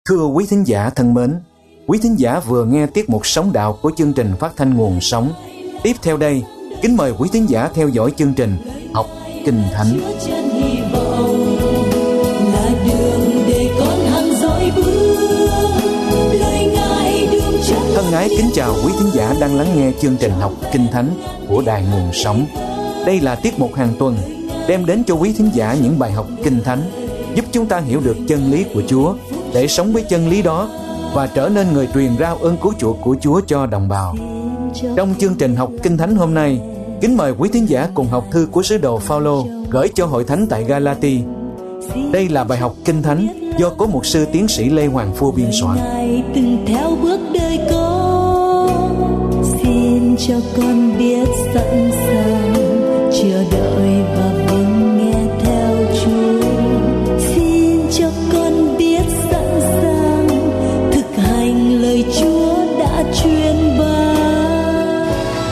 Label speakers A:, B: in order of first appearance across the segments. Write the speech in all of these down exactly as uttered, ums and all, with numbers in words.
A: Thưa quý thính giả thân mến, quý thính giả vừa nghe tiết mục Sống Đạo của chương trình phát thanh Nguồn Sống. Tiếp theo đây, kính mời quý thính giả theo dõi chương trình Học Kinh Thánh. Thân ái kính chào quý thính giả đang lắng nghe chương trình Học Kinh Thánh của Đài Nguồn Sống. Đây là tiết mục hàng tuần đem đến cho quý thính giả những bài học Kinh Thánh, giúp chúng ta hiểu được chân lý của Chúa, để sống với chân lý đó và trở nên người truyền rao ơn cứu chuộc của Chúa cho đồng bào. Trong chương trình Học Kinh Thánh hôm nay, kính mời quý thính giả cùng học thư của sứ đồ Phao-lô gửi cho hội thánh tại Ga-la-ti. Đây là bài học Kinh Thánh do Cố mục sư tiến sĩ Lê Hoàng Phu biên soạn.
B: Từng theo bước đời con, xin cho con biết sẵn sàng chờ đợi và vâng nghe theo Chúa. Xin cho con biết sẵn sàng thực hành lời Chúa đã truyền ban.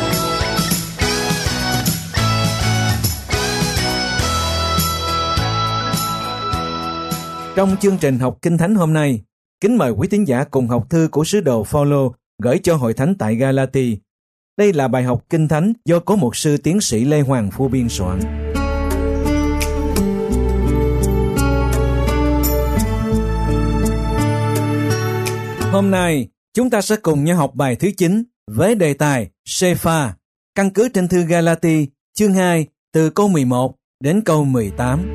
A: Trong chương trình Học Kinh Thánh hôm nay, kính mời quý tín giả cùng học thư của sứ đồ Phao-lô gửi cho hội thánh tại Ga-la-ti. Đây là bài học Kinh Thánh do Cố mục sư tiến sĩ Lê Hoàng Phu biên soạn. Hôm nay, chúng ta sẽ cùng nhau học bài thứ chín với đề tài Sê-pha, căn cứ trên thư Ga-la-ti, chương hai, từ câu mười một đến câu mười tám.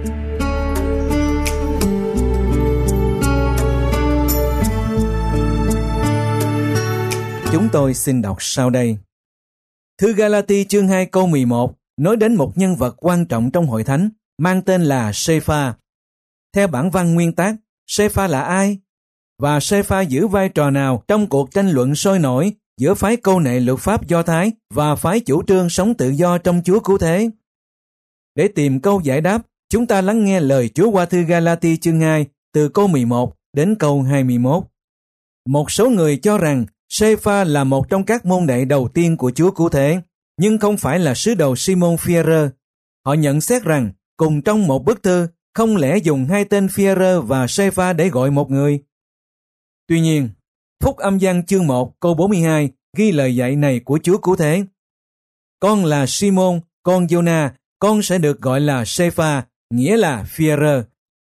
A: Chúng tôi xin đọc sau đây. Thư Ga-la-ti chương hai câu mười một nói đến một nhân vật quan trọng trong hội thánh mang tên là Sê-pha. Theo bản văn nguyên tác, Sê-pha là ai? Và Sê-pha giữ vai trò nào trong cuộc tranh luận sôi nổi giữa phái câu nệ luật pháp Do Thái và phái chủ trương sống tự do trong Chúa cứu thế? Để tìm câu giải đáp, chúng ta lắng nghe lời Chúa qua thư Ga-la-ti chương hai từ câu mười một đến câu hai mươi mốt. Một số người cho rằng Sê-pha là một trong các môn đệ đầu tiên của Chúa cứu thế, nhưng không phải là sứ đồ Simon Phi-e-rơ. Họ nhận xét rằng, cùng trong một bức thư, không lẽ dùng hai tên Phi-e-rơ và Sê-pha để gọi một người? Tuy nhiên, Phúc Âm Giăng chương một câu bốn mươi hai ghi lời dạy này của Chúa cứu thế. Con là Simon, con Giô-na, con sẽ được gọi là Sê-pha, nghĩa là Phi-e-rơ.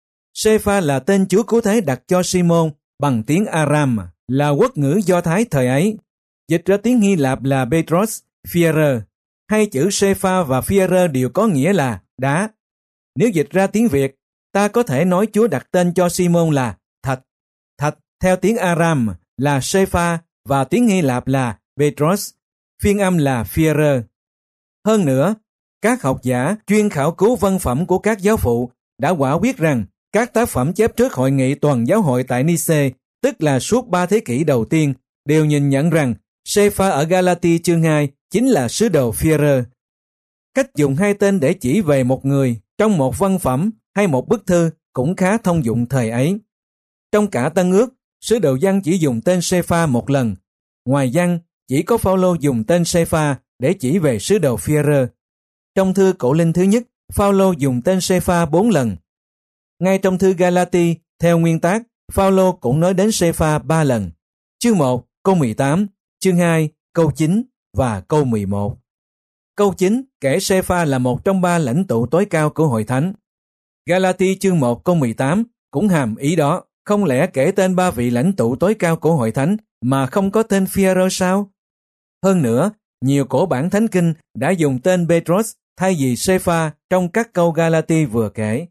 A: Sê-pha là tên Chúa cứu thế đặt cho Simon bằng tiếng Aram, là quốc ngữ Do Thái thời ấy. Dịch ra tiếng Hy Lạp là Petros, Phi-e-rơ. Hai chữ Sê-pha và Phi-e-rơ đều có nghĩa là đá. Nếu dịch ra tiếng Việt, ta có thể nói Chúa đặt tên cho Simon là Thạch. Thạch theo tiếng Aram là Sê-pha và tiếng Hy Lạp là Petros, phiên âm là Phi-e-rơ. Hơn nữa, các học giả chuyên khảo cứu văn phẩm của các giáo phụ đã quả quyết rằng các tác phẩm chép trước hội nghị toàn giáo hội tại Nice, tức là suốt ba thế kỷ đầu tiên, đều nhìn nhận rằng Sê-pha ở Ga-la-ti chương hai chính là sứ đồ Phi-e-rơ. Cách dùng hai tên để chỉ về một người trong một văn phẩm hay một bức thư cũng khá thông dụng thời ấy. Trong cả Tân Ước, sứ đồ Giăng chỉ dùng tên Sê-pha một lần. Ngoài Giăng, chỉ có Phao-lô dùng tên Sê-pha để chỉ về sứ đồ Phi-e-rơ. Trong thư Cổ Linh thứ nhất, Phao-lô dùng tên Sê-pha bốn lần. Ngay trong thư Ga-la-ti, theo nguyên tác, Phao-lô cũng nói đến Sê-pha ba lần. Chương một, câu mười tám, chương hai, câu chín và câu mười một. Câu chín kể Sê-pha là một trong ba lãnh tụ tối cao của hội thánh. Ga-la-ti chương một câu mười tám cũng hàm ý đó. Không lẽ kể tên ba vị lãnh tụ tối cao của hội thánh mà không có tên Phi-e-rơ sao? Hơn nữa, nhiều cổ bản thánh kinh đã dùng tên Petros thay vì Sê-pha trong các câu Ga-la-ti vừa kể.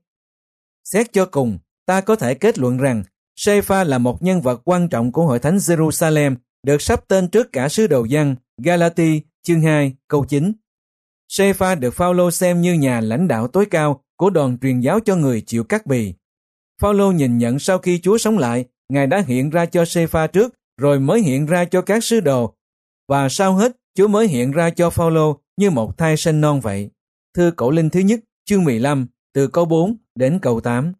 A: Xét cho cùng, ta có thể kết luận rằng Sê-pha là một nhân vật quan trọng của hội thánh Jerusalem, được sắp tên trước cả sứ đồ Giăng, Ga-la-ti chương hai câu chín. Sê-pha được Phao-lô xem như nhà lãnh đạo tối cao của đoàn truyền giáo cho người chịu cắt bì. Phao-lô nhìn nhận sau khi Chúa sống lại, Ngài đã hiện ra cho Sê-pha trước, rồi mới hiện ra cho các sứ đồ, và sau hết, Chúa mới hiện ra cho Phao-lô như một thai sinh non vậy. Thư Cổ Linh thứ nhất, chương mười lăm, từ câu bốn đến câu tám.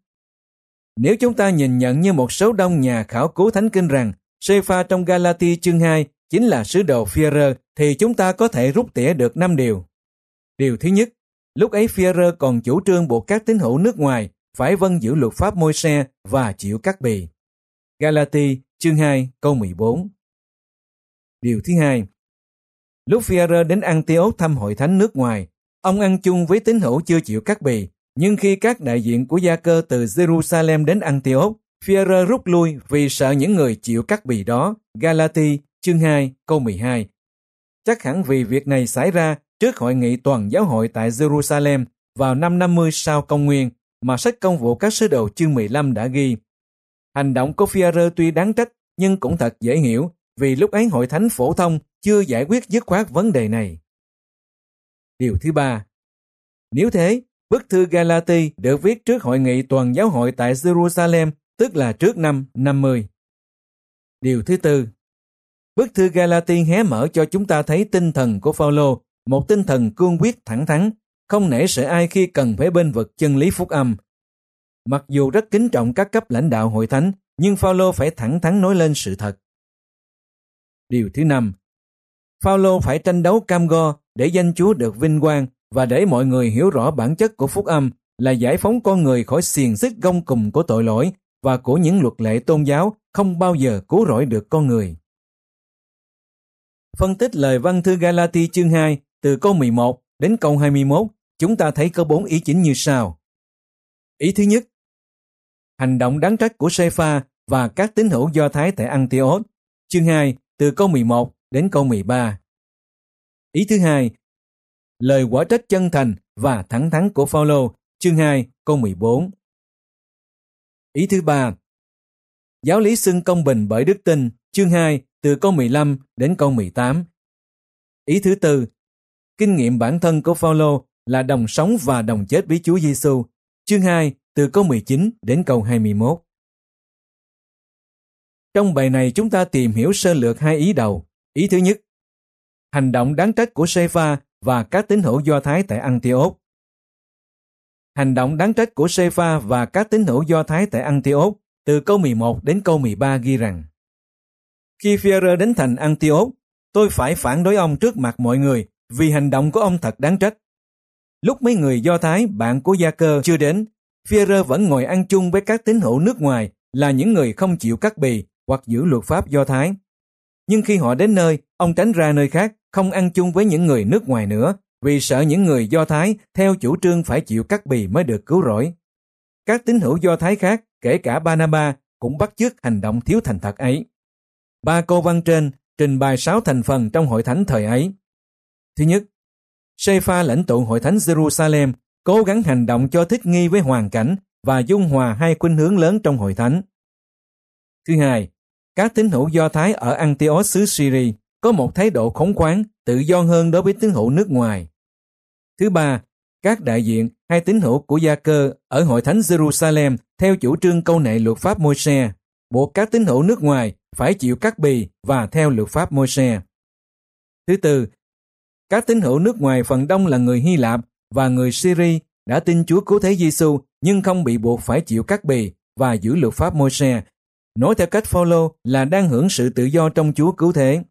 A: Nếu chúng ta nhìn nhận như một số đông nhà khảo cứu thánh kinh rằng Sê-pha trong Ga-la-ti chương hai chính là sứ đồ Phi-e-rơ, thì chúng ta có thể rút tỉa được năm điều. Điều thứ nhất, lúc ấy Phi-e-rơ còn chủ trương buộc các tín hữu nước ngoài phải vâng giữ luật pháp Môi-se và chịu cắt bì. Galati chương hai câu mười bốn. Điều thứ hai, lúc Phi-e-rơ đến Antioch thăm hội thánh nước ngoài, ông ăn chung với tín hữu chưa chịu cắt bì, nhưng khi các đại diện của Gia-cơ từ Jerusalem đến Antioch, Phi-e-rơ rút lui vì sợ những người chịu cắt bì đó. Galati chương hai câu mười hai. Chắc hẳn vì việc này xảy ra trước hội nghị toàn giáo hội tại Jerusalem vào năm năm mươi sau công nguyên mà sách Công vụ các sứ đồ chương mười lăm đã ghi. Hành động của Phi-e-rơ tuy đáng trách nhưng cũng thật dễ hiểu vì lúc ấy hội thánh phổ thông chưa giải quyết dứt khoát vấn đề này. Điều thứ ba, nếu thế, bức thư Galati được viết trước hội nghị toàn giáo hội tại Jerusalem, tức là trước năm năm mươi. Điều thứ tư, bức thư Galati hé mở cho chúng ta thấy tinh thần của Phao-lô, một tinh thần cương quyết thẳng thắn, không nể sợ ai khi cần phải bênh vực chân lý phúc âm. Mặc dù rất kính trọng các cấp lãnh đạo hội thánh, nhưng Phao-lô phải thẳng thắn nói lên sự thật. Điều thứ năm, Phao-lô phải tranh đấu cam go để danh Chúa được vinh quang và để mọi người hiểu rõ bản chất của phúc âm là giải phóng con người khỏi xiềng xích gông cùm của tội lỗi và của những luật lệ tôn giáo không bao giờ cứu rỗi được con người. Phân tích lời văn thư Galati chương hai từ câu mười một đến câu hai mươi mốt, chúng ta thấy có bốn ý chính như sau. Ý thứ nhất, hành động đáng trách của Sê-pha và các tín hữu Do Thái tại Antioch, chương hai từ câu mười một đến câu mười ba. Ý thứ hai, lời quả trách chân thành và thẳng thắn của Phao-lô, chương hai câu mười bốn. Ý thứ ba, giáo lý xưng công bình bởi đức tin, chương hai từ câu mười lăm đến câu mười tám. Ý thứ tư, kinh nghiệm bản thân của Phao-lô là đồng sống và đồng chết với Chúa Giêsu, chương hai từ câu mười chín đến câu hai mươi mốt. Trong bài này chúng ta tìm hiểu sơ lược hai ý đầu. Ý thứ nhất, hành động đáng trách của Sê-pha và các tín hữu Do Thái tại Antioch. Hành động đáng trách của Sê-pha và các tín hữu Do Thái tại Antioch từ câu mười một đến câu mười ba ghi rằng: Khi Phi-e-rơ đến thành Antioch, tôi phải phản đối ông trước mặt mọi người vì hành động của ông thật đáng trách. Lúc mấy người Do Thái, bạn của Gia-cơ chưa đến, Phi-e-rơ vẫn ngồi ăn chung với các tín hữu nước ngoài là những người không chịu cắt bì hoặc giữ luật pháp Do Thái. Nhưng khi họ đến nơi, ông tránh ra nơi khác, không ăn chung với những người nước ngoài nữa, vì sợ những người Do Thái theo chủ trương phải chịu cắt bì mới được cứu rỗi. Các tín hữu Do Thái khác, kể cả Ba-na-ba, cũng bắt chước hành động thiếu thành thật ấy. Ba câu văn trên trình bày sáu thành phần trong hội thánh thời ấy. Thứ nhất, Sê-pha lãnh tụ hội thánh Jerusalem cố gắng hành động cho thích nghi với hoàn cảnh và dung hòa hai khuynh hướng lớn trong hội thánh. Thứ hai, các tín hữu Do Thái ở Antioch xứ Syria có một thái độ khống khoáng, tự do hơn đối với tín hữu nước ngoài. Thứ ba, các đại diện hay tín hữu của Gia-cơ ở hội thánh Jerusalem theo chủ trương câu nệ luật pháp Môi-se, buộc các tín hữu nước ngoài phải chịu cắt bì và theo luật pháp Môi-se. Thứ tư, các tín hữu nước ngoài phần đông là người Hy Lạp và người Syria đã tin Chúa Cứu Thế Giêsu nhưng không bị buộc phải chịu cắt bì và giữ luật pháp Môi-se. Nói theo cách Phao-lô là đang hưởng sự tự do trong Chúa Cứu Thế.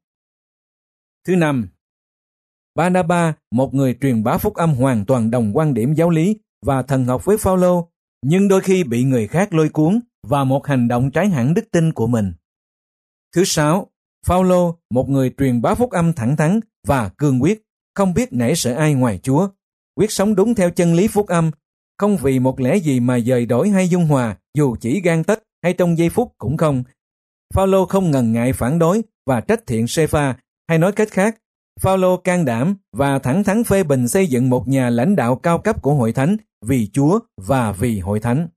A: Thứ năm, Ba-na-ba, một người truyền bá phúc âm hoàn toàn đồng quan điểm giáo lý và thần học với Phao-lô, nhưng đôi khi bị người khác lôi cuốn vào một hành động trái hẳn đức tin của mình. Thứ sáu, Phao-lô, một người truyền bá phúc âm thẳng thắn và cương quyết, không biết nể sợ ai ngoài Chúa, quyết sống đúng theo chân lý phúc âm, không vì một lẽ gì mà dời đổi hay dung hòa, dù chỉ gan tấc hay trong giây phút cũng không. Phao-lô không ngần ngại phản đối và trách thiện Sê-pha, hay nói cách khác, Phao-lô can đảm và thẳng thắn phê bình xây dựng một nhà lãnh đạo cao cấp của hội thánh vì Chúa và vì hội thánh.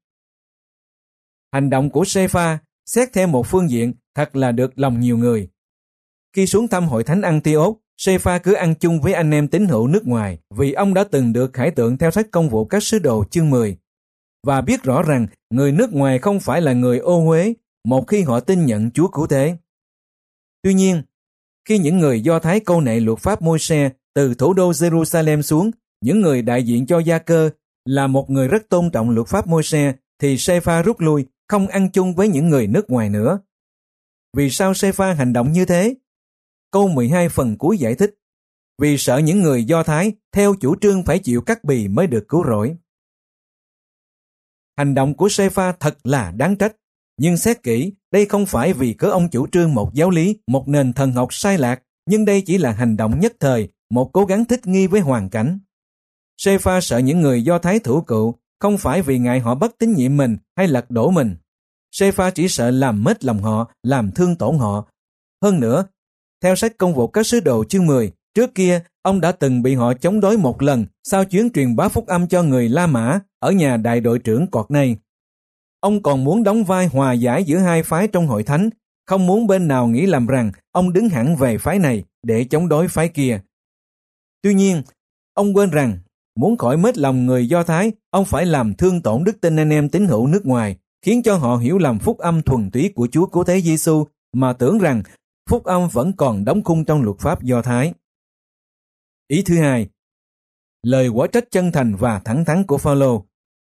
A: Hành động của Sê-pha, xét theo một phương diện, thật là được lòng nhiều người. Khi xuống thăm hội thánh Antioch, Sê-pha cứ ăn chung với anh em tín hữu nước ngoài vì ông đã từng được khải tượng theo sách Công vụ các sứ đồ chương mười và biết rõ rằng người nước ngoài không phải là người ô uế một khi họ tin nhận Chúa Cứu Thế. Tuy nhiên, khi những người Do Thái câu nệ luật pháp Môi-se từ thủ đô Jerusalem xuống, những người đại diện cho Gia-cơ là một người rất tôn trọng luật pháp Môi-se, thì Sê-pha rút lui, không ăn chung với những người nước ngoài nữa. Vì sao Sê-pha hành động như thế? Câu mười hai phần cuối giải thích: vì sợ những người Do Thái theo chủ trương phải chịu cắt bì mới được cứu rỗi. Hành động của Sê-pha thật là đáng trách, Nhưng xét kỹ, đây không phải vì cớ ông chủ trương một giáo lý, một nền thần học sai lạc, nhưng đây chỉ là hành động nhất thời, một cố gắng thích nghi với hoàn cảnh. Sê-pha sợ những người Do Thái thủ cựu, không phải vì ngại họ bất tín nhiệm mình hay lật đổ mình. Sê-pha chỉ sợ làm mất lòng họ, làm thương tổn họ. Hơn nữa, theo sách Công vụ các sứ đồ chương mười, trước kia ông đã từng bị họ chống đối một lần sau chuyến truyền bá phúc âm cho người La Mã ở nhà đại đội trưởng Courtney. Ông còn muốn đóng vai hòa giải giữa hai phái trong hội thánh, không muốn bên nào nghĩ làm rằng ông đứng hẳn về phái này để chống đối phái kia. Tuy nhiên, ông quên rằng muốn khỏi mết lòng người Do Thái, ông phải làm thương tổn đức tin anh em tín hữu nước ngoài, khiến cho họ hiểu lầm phúc âm thuần túy của Chúa Cứu Thế Giêsu mà tưởng rằng phúc âm vẫn còn đóng khung trong luật pháp Do Thái. Ý thứ hai, lời quở trách chân thành và thẳng thắn của Phao-lô.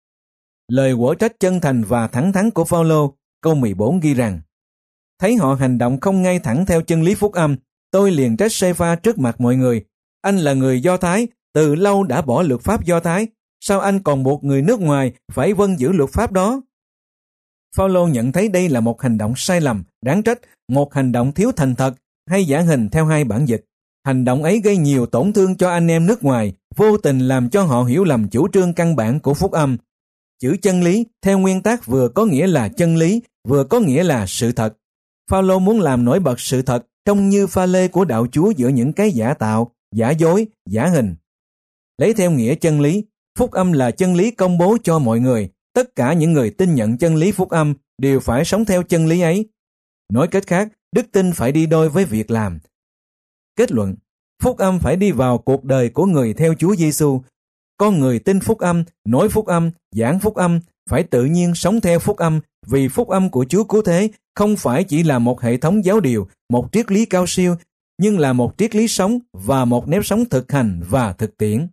A: Lời quở trách chân thành và thẳng thắn của Phao-lô, câu mười bốn ghi rằng: thấy họ hành động không ngay thẳng theo chân lý phúc âm, tôi liền trách Sê-pha trước mặt mọi người. Anh là người Do Thái, từ lâu đã bỏ luật pháp Do Thái, sao anh còn buộc người nước ngoài phải vâng giữ luật pháp đó? Phao-lô nhận thấy đây là một hành động sai lầm, đáng trách, một hành động thiếu thành thật hay giả hình theo hai bản dịch. Hành động ấy gây nhiều tổn thương cho anh em nước ngoài, vô tình làm cho họ hiểu lầm chủ trương căn bản của phúc âm. Chữ chân lý theo nguyên tắc vừa có nghĩa là chân lý, vừa có nghĩa là sự thật. Phao-lô muốn làm nổi bật sự thật trông như pha lê của đạo Chúa giữa những cái giả tạo, giả dối, giả hình. Lấy theo nghĩa chân lý, phúc âm là chân lý công bố cho mọi người. Tất cả những người tin nhận chân lý phúc âm đều phải sống theo chân lý ấy. Nói cách khác, đức tin phải đi đôi với việc làm. Kết luận, phúc âm phải đi vào cuộc đời của người theo Chúa Giêsu. Con người tin phúc âm, nói phúc âm, giảng phúc âm, phải tự nhiên sống theo phúc âm, vì phúc âm của Chúa Cứu Thế không phải chỉ là một hệ thống giáo điều, một triết lý cao siêu, nhưng là một triết lý sống và một nếp sống thực hành và thực tiễn.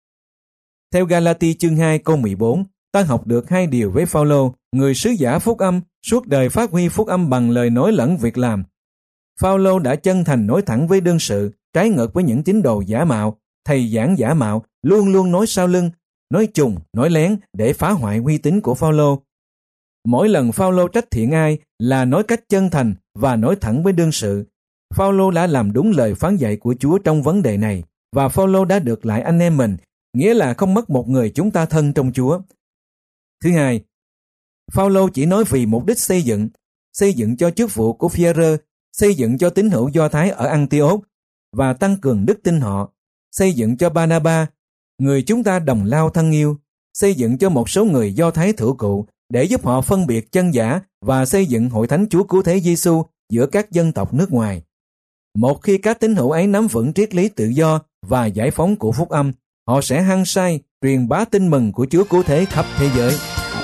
A: Theo Ga-la-ti chương hai câu mười bốn, ta học được hai điều với Phao-lô, người sứ giả phúc âm, suốt đời phát huy phúc âm bằng lời nói lẫn việc làm. Phao-lô đã chân thành nói thẳng với đương sự, trái ngược với những tín đồ giả mạo, thầy giảng giả mạo, luôn luôn nói sau lưng, nói trùng, nói lén để phá hoại uy tín của Phao-lô. Mỗi lần Phao-lô trách thiện ai là nói cách chân thành và nói thẳng với đương sự. Phao-lô đã làm đúng lời phán dạy của Chúa trong vấn đề này, và Phao-lô đã được lại anh em mình, nghĩa là không mất một người chúng ta thân trong Chúa. Thứ hai, Phao-lô chỉ nói vì mục đích xây dựng, xây dựng cho chức vụ của Phi-e-rơ, xây dựng cho tín hữu Do Thái ở Antioch và tăng cường đức tin họ, xây dựng cho Ba-na-ba, người chúng ta đồng lao thân yêu, xây dựng cho một số người Do Thái thổ cựu để giúp họ phân biệt chân giả và xây dựng hội thánh Chúa Cứu Thế Giêsu giữa các dân tộc nước ngoài. Một khi các tín hữu ấy nắm vững triết lý tự do và giải phóng của phúc âm, họ sẽ hăng say truyền bá tin mừng của Chúa Cứu Thế khắp thế giới.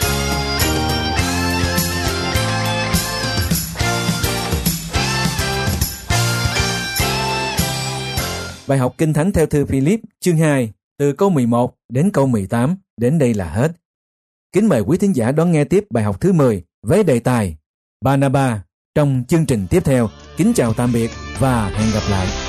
A: Bài học Kinh Thánh theo thư Philip chương hai, từ câu mười một đến câu mười tám, đến đây là hết. Kính mời quý thính giả đón nghe tiếp bài học thứ mười với đề tài Ba-na-ba trong chương trình tiếp theo. Kính chào tạm biệt và hẹn gặp lại.